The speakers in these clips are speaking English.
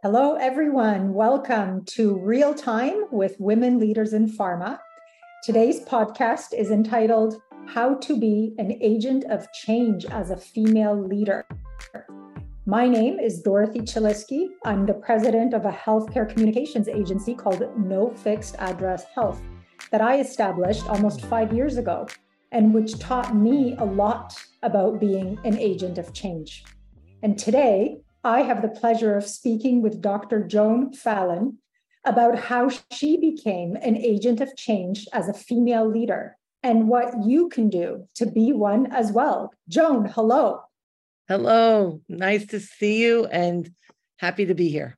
Hello, everyone. Welcome to Real Time with Women Leaders in Pharma. Today's podcast is entitled How to Be an Agent of Change as a Female Leader. My name is Dorothy Chiliski. I'm the president of a healthcare communications agency called No Fixed Address Health that I established almost 5 years ago, and which taught me a lot about being an agent of change. And today, I have the pleasure of speaking with Dr. Joan Fallon about how she became an agent of change as a female leader and what you can do to be one as well. Joan, hello. Hello, nice to see you and happy to be here.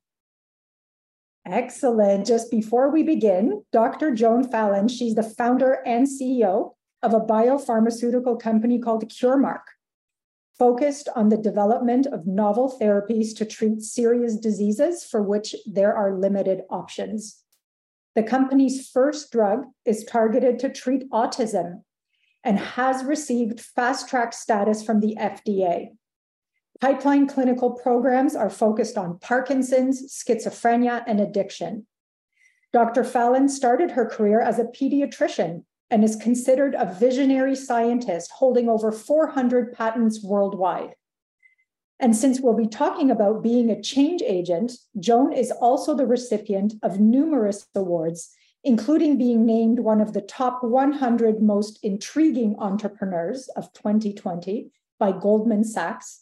Excellent. Just before we begin, Dr. Joan Fallon, she's the founder and CEO of a biopharmaceutical company called CureMark, focused on the development of novel therapies to treat serious diseases for which there are limited options. The company's first drug is targeted to treat autism and has received fast-track status from the FDA. Pipeline clinical programs are focused on Parkinson's, schizophrenia, and addiction. Dr. Fallon started her career as a pediatrician and is considered a visionary scientist holding over 400 patents worldwide. And since we'll be talking about being a change agent, Joan is also the recipient of numerous awards, including being named one of the top 100 most intriguing entrepreneurs of 2020 by Goldman Sachs,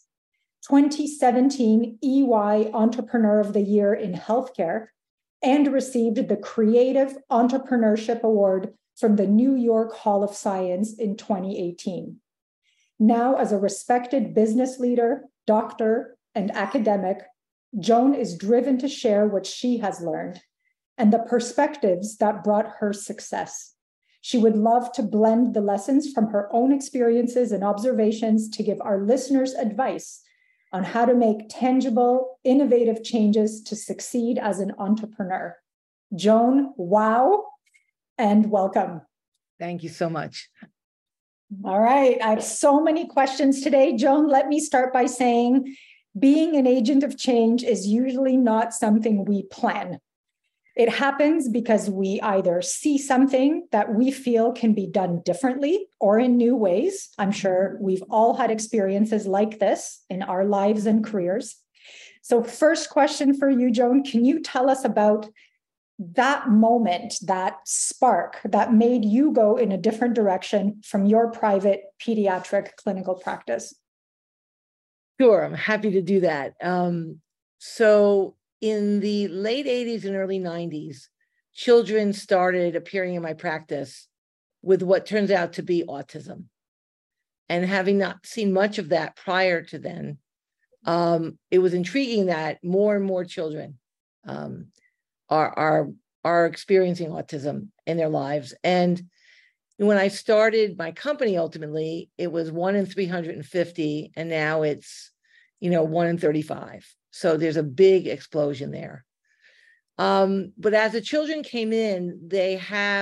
2017 EY Entrepreneur of the Year in Healthcare, and received the Creative Entrepreneurship Award from the New York Hall of Science in 2018. Now, as a respected business leader, doctor, and academic, Joan is driven to share what she has learned and the perspectives that brought her success. She would love to blend the lessons from her own experiences and observations to give our listeners advice on how to make tangible, innovative changes to succeed as an entrepreneur. Joan, wow, and welcome. Thank you so much. All right, I have so many questions today. Joan, let me start by saying being an agent of change is usually not something we plan. It happens because we either see something that we feel can be done differently or in new ways. I'm sure we've all had experiences like this in our lives and careers. So first question for you, Joan, can you tell us about that moment, that spark that made you go in a different direction from your private pediatric clinical practice? Sure, I'm happy to do that. So in the late 80s and early 90s, children started appearing in my practice with what turns out to be autism. And having not seen much of that prior to then, it was intriguing that more and more children are experiencing autism in their lives. And when I started my company, ultimately, it was 1 in 350, and now it's 1 in 35. So there's a big explosion there. But as the children came in, they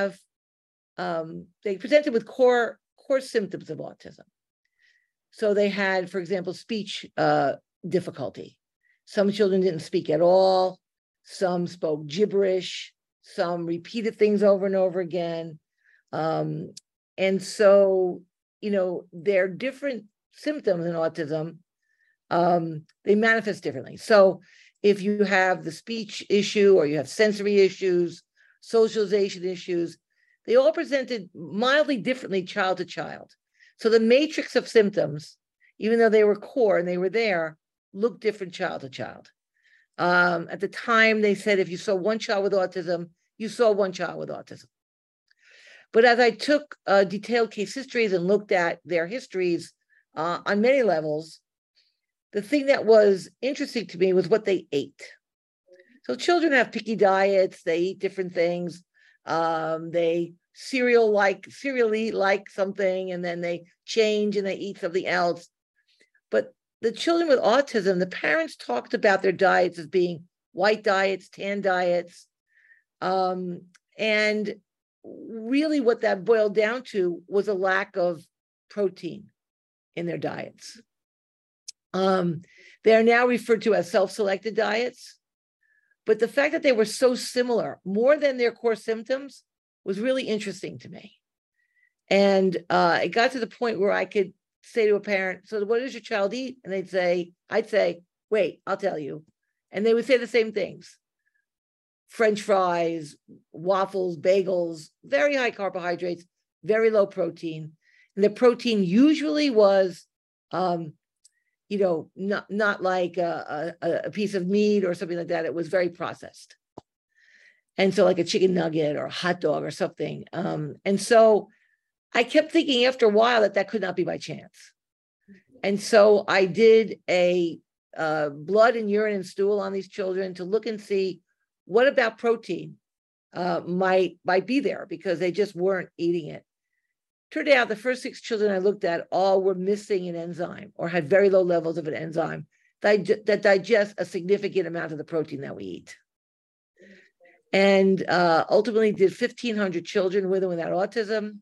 presented with core symptoms of autism. So they had, for example, speech difficulty. Some children didn't speak at all. Some spoke gibberish. Some repeated things over and over again. And so, there are different symptoms in autism. They manifest differently. So if you have the speech issue or you have sensory issues, socialization issues, they all presented mildly differently child to child. So the matrix of symptoms, even though they were core and they were there, looked different child to child. At the time, they said if you saw one child with autism, you saw one child with autism. But as I took detailed case histories and looked at their histories on many levels, the thing that was interesting to me was what they ate. So children have picky diets. They eat different things. They cereally like something, and then they change and they eat something else. But the children with autism, the parents talked about their diets as being white diets, tan diets. And really what that boiled down to was a lack of protein in their diets. They are now referred to as self-selected diets. But the fact that they were so similar, more than their core symptoms, was really interesting to me. And it got to the point where I could say to a parent, so what does your child eat? And I'd say, wait, I'll tell you. And they would say the same things. French fries, waffles, bagels, very high carbohydrates, very low protein. And the protein usually was, not like a piece of meat or something like that. It was very processed. And so like a chicken nugget or a hot dog or something. And so I kept thinking after a while that could not be by chance. And so I did a blood and urine and stool on these children to look and see what about protein might be there, because they just weren't eating it. Turned out the first 6 children I looked at all were missing an enzyme or had very low levels of an enzyme that digest a significant amount of the protein that we eat. And ultimately did 1,500 children with and without autism.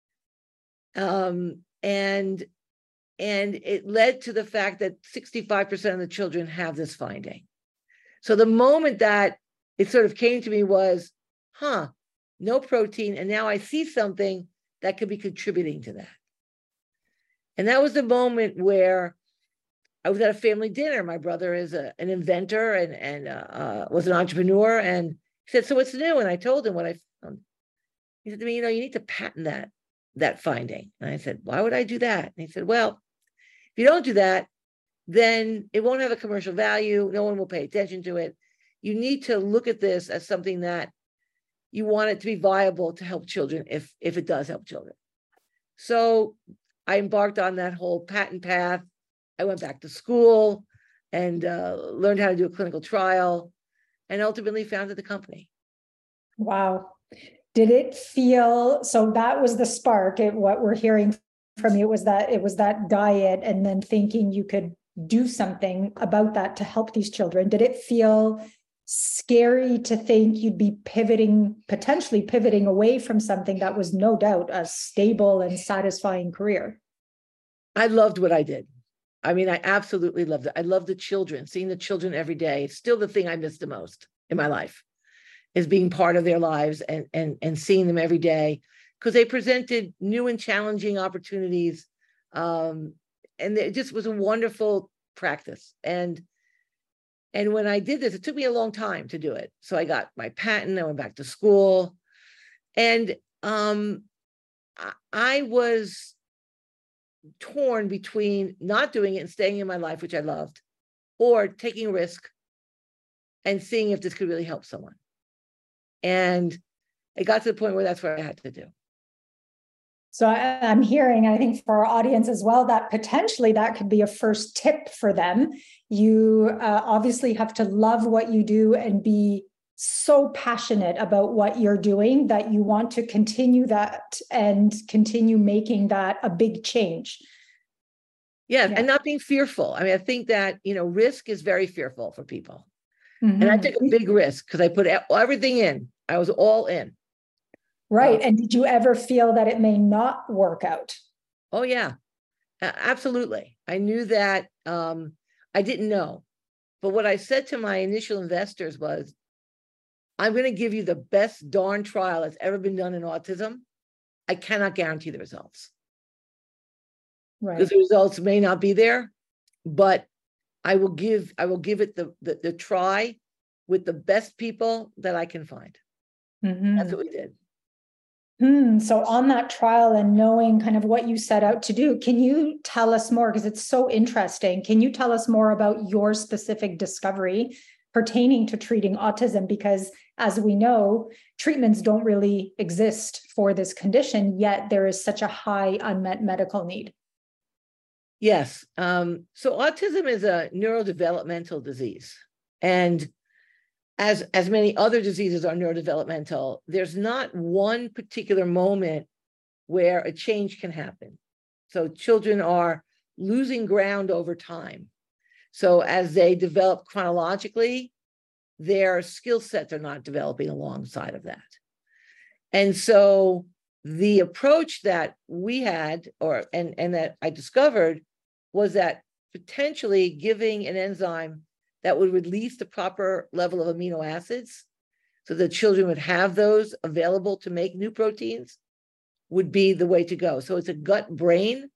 And it led to the fact that 65% of the children have this finding. So the moment that it sort of came to me was, no protein. And now I see something that could be contributing to that. And that was the moment where I was at a family dinner. My brother is an inventor and was an entrepreneur. And he said, so what's new? And I told him what I found. He said to me, you need to patent that finding. And I said, why would I do that? And he said, well, if you don't do that, then it won't have a commercial value. No one will pay attention to it. You need to look at this as something that you want it to be viable to help children if it does help children. So I embarked on that whole patent path. I went back to school and learned how to do a clinical trial and ultimately founded the company. Wow. Did it feel, so that was the spark, what we're hearing from you was that it was that diet and then thinking you could do something about that to help these children. Did it feel scary to think you'd be potentially pivoting away from something that was no doubt a stable and satisfying career? I loved what I did. I mean, I absolutely loved it. I love the children, seeing the children every day. It's still the thing I miss the most in my life, is being part of their lives and seeing them every day, because they presented new and challenging opportunities. And it just was a wonderful practice. And when I did this, it took me a long time to do it. So I got my patent, I went back to school, and I was torn between not doing it and staying in my life, which I loved, or taking a risk and seeing if this could really help someone. And it got to the point where that's what I had to do. So I'm hearing, I think for our audience as well, that potentially that could be a first tip for them. You obviously have to love what you do and be so passionate about what you're doing that you want to continue that and continue making that a big change. Yeah, and not being fearful. I mean, I think that, risk is very fearful for people. Mm-hmm. And I took a big risk because I put everything in. I was all in. Right. And did you ever feel that it may not work out? Oh, yeah, absolutely. I knew that. I didn't know. But what I said to my initial investors was, I'm going to give you the best darn trial that's ever been done in autism. I cannot guarantee the results. Right. Because the results may not be there, but I will give it the try with the best people that I can find. Mm-hmm. That's what we did. So on that trial and knowing kind of what you set out to do, can you tell us more? Because it's so interesting. Can you tell us more about your specific discovery pertaining to treating autism? Because as we know, treatments don't really exist for this condition, yet there is such a high unmet medical need. Yes. So autism is a neurodevelopmental disease. And as many other diseases are neurodevelopmental, there's not one particular moment where a change can happen. So children are losing ground over time. So as they develop chronologically, their skill sets are not developing alongside of that. And so the approach that we had, and that I discovered, was that potentially giving an enzyme that would release the proper level of amino acids so that children would have those available to make new proteins would be the way to go. So it's a gut-brain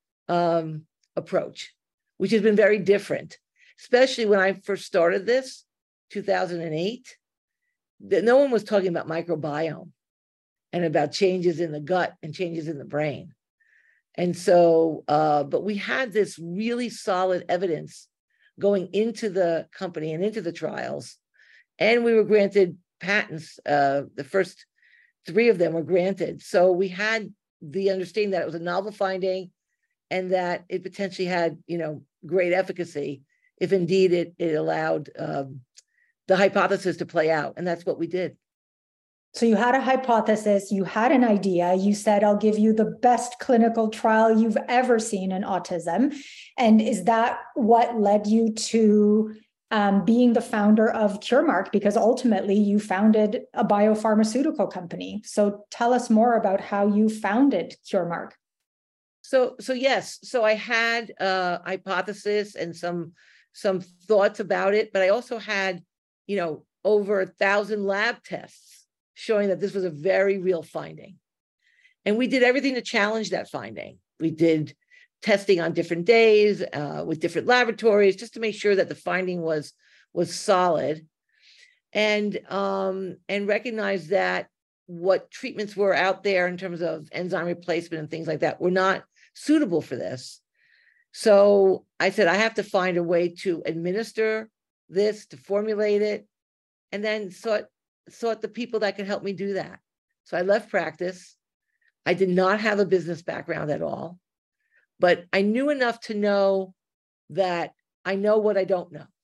approach, which has been very different, especially when I first started this, 2008, that no one was talking about microbiome and about changes in the gut and changes in the brain. And so, but we had this really solid evidence going into the company and into the trials, and we were granted patents. The first 3 of them were granted. So we had the understanding that it was a novel finding and that it potentially had, great efficacy if indeed it allowed the hypothesis to play out. And that's what we did. So you had a hypothesis, you had an idea, you said, I'll give you the best clinical trial you've ever seen in autism. And is that what led you to being the founder of Curemark? Because ultimately you founded a biopharmaceutical company. So tell us more about how you founded Curemark. So yes, so I had a hypothesis and some thoughts about it, but I also had, over 1,000 lab tests showing that this was a very real finding. And we did everything to challenge that finding. We did testing on different days with different laboratories just to make sure that the finding was solid, and recognize that what treatments were out there in terms of enzyme replacement and things like that were not suitable for this. So I said, I have to find a way to administer this, to formulate it, and then sought the people that could help me do that. So I left practice. I did not have a business background at all, but I knew enough to know that I know what I don't know.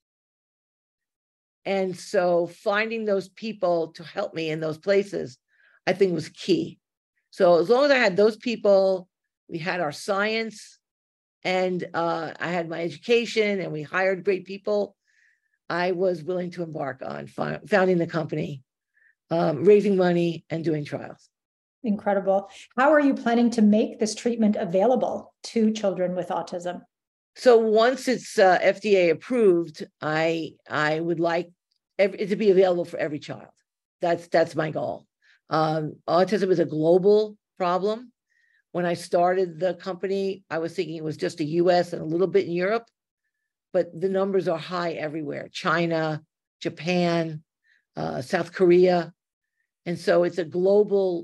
And so finding those people to help me in those places, I think was key. So as long as I had those people, we had our science, and I had my education, and we hired great people, I was willing to embark on founding the company, raising money, and doing trials. Incredible. How are you planning to make this treatment available to children with autism? So once it's FDA approved, I would like it to be available for every child. That's my goal. Autism is a global problem. When I started the company, I was thinking it was just the US and a little bit in Europe, but the numbers are high everywhere. China, Japan, South Korea. And so it's a global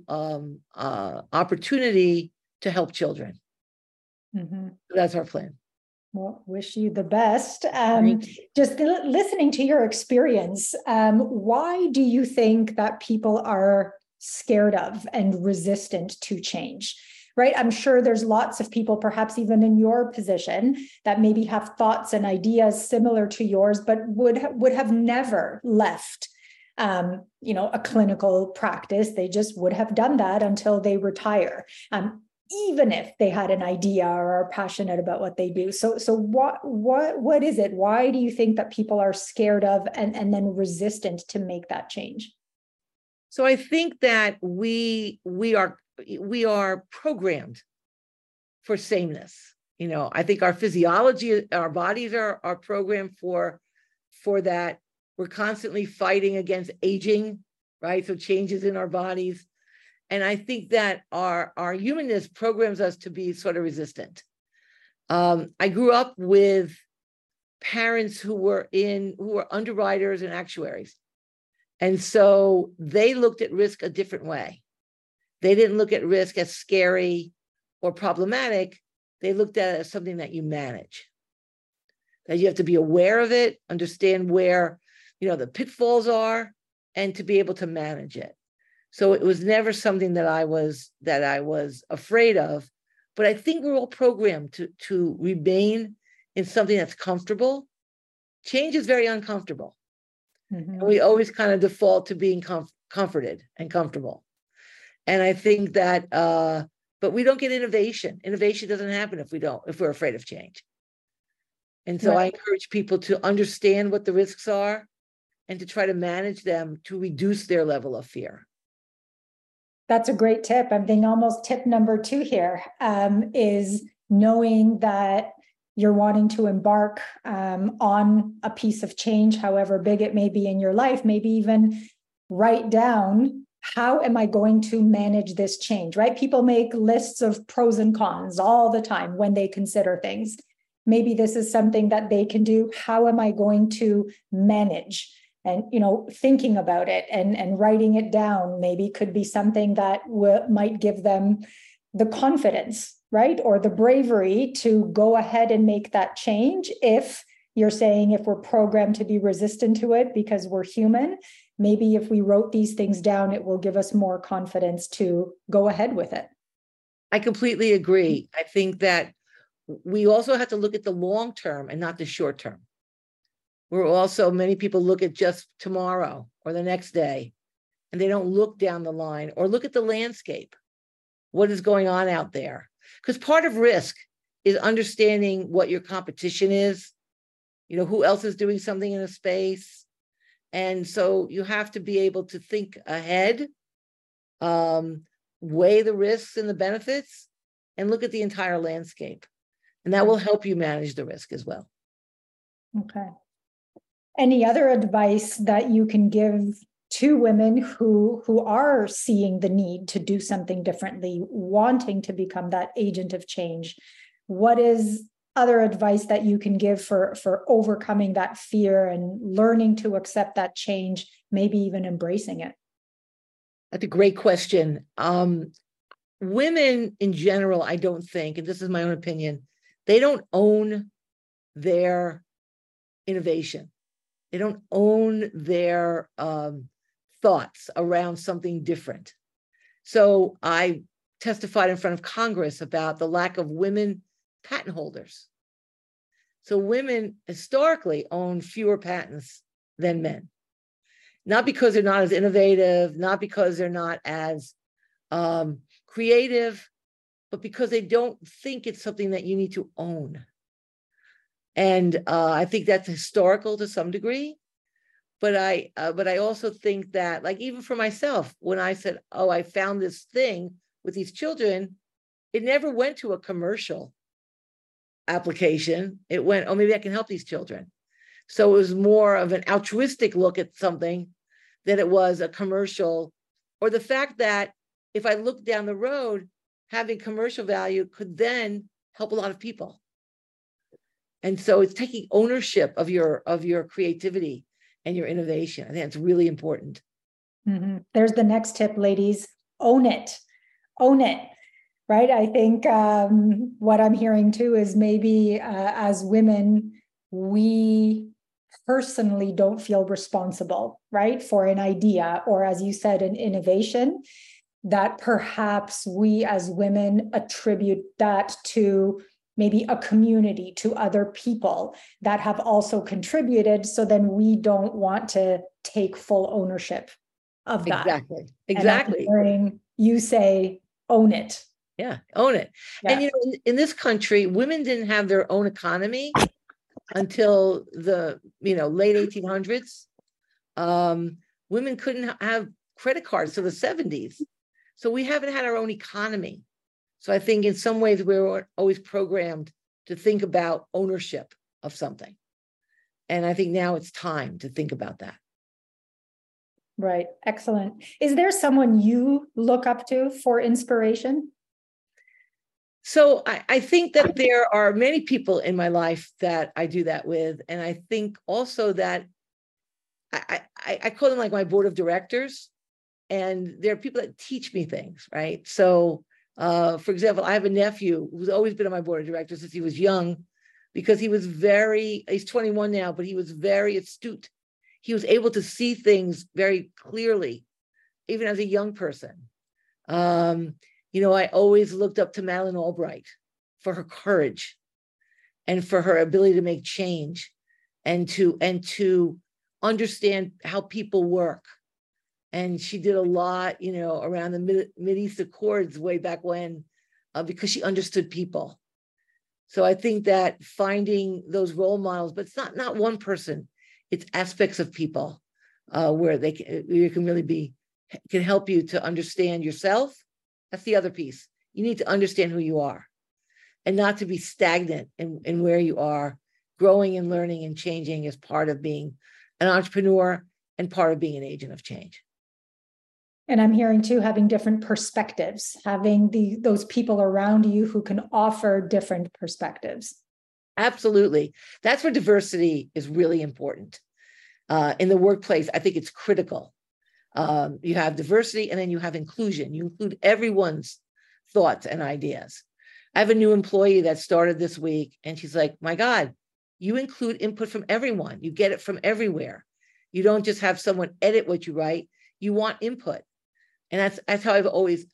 opportunity to help children. Mm-hmm. So that's our plan. Well, wish you the best. Just listening to your experience, why do you think that people are scared of and resistant to change? Right? I'm sure there's lots of people, perhaps even in your position, that maybe have thoughts and ideas similar to yours, but would have never left a clinical practice. They just would have done that until they retire, even if they had an idea or are passionate about what they do. So what is it? Why do you think that people are scared of and then resistant to make that change? So I think that we are programmed for sameness. I think our physiology, our bodies are programmed for that. We're constantly fighting against aging, right? So changes in our bodies. And I think that our humanness programs us to be sort of resistant. I grew up with parents who were underwriters and actuaries. And so they looked at risk a different way. They didn't look at risk as scary or problematic. They looked at it as something that you manage, that you have to be aware of it, understand where, the pitfalls are, and to be able to manage it. So it was never something that I was afraid of, but I think we're all programmed to remain in something that's comfortable. Change is very uncomfortable. Mm-hmm. And we always kind of default to being comforted and comfortable. And I think that, but we don't get innovation. Innovation doesn't happen if we're afraid of change. And so right. I encourage people to understand what the risks are and to try to manage them to reduce their level of fear. That's a great tip. I'm thinking almost tip number 2 here is knowing that you're wanting to embark on a piece of change, however big it may be in your life, maybe even write down, how am I going to manage this change, right? People make lists of pros and cons all the time when they consider things. Maybe this is something that they can do. How am I going to manage? And, thinking about it and writing it down maybe could be something that might give them the confidence, right? Or the bravery to go ahead and make that change. If you're saying, if we're programmed to be resistant to it because we're human, maybe if we wrote these things down, it will give us more confidence to go ahead with it. I completely agree. I think that we also have to look at the long term and not the short term. Many people look at just tomorrow or the next day, and they don't look down the line or look at the landscape. What is going on out there? Because part of risk is understanding what your competition is, who else is doing something in a space. And so you have to be able to think ahead, weigh the risks and the benefits, and look at the entire landscape. And that will help you manage the risk as well. Okay. Any other advice that you can give to women who are seeing the need to do something differently, wanting to become that agent of change? What is other advice that you can give for overcoming that fear and learning to accept that change, maybe even embracing it? That's a great question. Women in general, I don't think, and this is my own opinion, they don't own their innovation. They don't own their thoughts around something different. So I testified in front of Congress about the lack of women patent holders. So women historically own fewer patents than men, not because they're not as innovative, not because they're not as creative, but because they don't think it's something that you need to own. And I think that's historical to some degree. But I also think that, like, even for myself, when I said, oh, I found this thing with these children, it never went to a commercial application. It went, oh, maybe I can help these children. So it was more of an altruistic look at something than it was a commercial, or the fact that if I look down the road, having commercial value could then help a lot of people. And so it's taking ownership of your creativity and your innovation. I think that's really important. Mm-hmm. There's the next tip, ladies. Own it. Own it. Right. I think what I'm hearing too is maybe as women, we personally don't feel responsible, right, for an idea, or as you said, an innovation, that perhaps we as women attribute that to maybe a community, to other people that have also contributed. So then we don't want to take full ownership of that. Exactly. And I'm hearing you say, own it. Yeah, own it. Yeah. And in this country, women didn't have their own economy until the late 1800s. Women couldn't have credit cards till the 70s. So we haven't had our own economy. So I think in some ways we were always programmed to think about ownership of something. And I think now it's time to think about that. Right. Excellent. Is there someone you look up to for inspiration? So I think that there are many people in my life that I do that with. And I think also that I call them like my board of directors. And they're people that teach me things, right? So, for example, I have a nephew who's always been on my board of directors since he was young, because he's 21 now, but he was very astute. He was able to see things very clearly, even as a young person. I always looked up to Madeleine Albright for her courage and for her ability to make change and to understand how people work. And she did a lot, around the Mideast Accords way back when, because she understood people. So I think that finding those role models, but it's not one person, it's aspects of people where you can really can help you to understand yourself. That's the other piece. You need to understand who you are. and not to be stagnant in where you are. Growing and learning and changing is part of being an entrepreneur and part of being an agent of change. And I'm hearing too, having different perspectives, having those people around you who can offer different perspectives. Absolutely. That's where diversity is really important. In the workplace, I think it's critical. You have diversity and then you have inclusion. You include everyone's thoughts and ideas. I have a new employee that started this week, and she's like, my God, you include input from everyone. You get it from everywhere. You don't just have someone edit what you write. You want input. And that's how I've always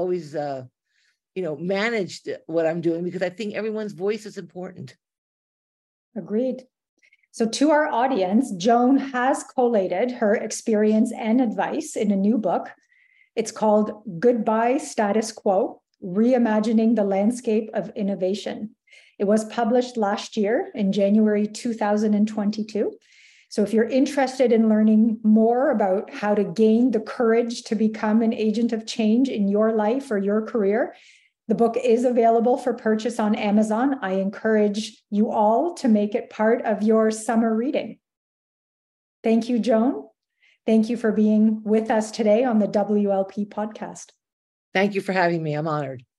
managed what I'm doing, because I think everyone's voice is important. Agreed. So to our audience, Joan has collated her experience and advice in a new book. It's called Goodbye Status Quo: Reimagining the Landscape of Innovation. It was published last year in January 2022. So if you're interested in learning more about how to gain the courage to become an agent of change in your life or your career, the book is available for purchase on Amazon. I encourage you all to make it part of your summer reading. Thank you, Joan. Thank you for being with us today on the WLP podcast. Thank you for having me. I'm honored.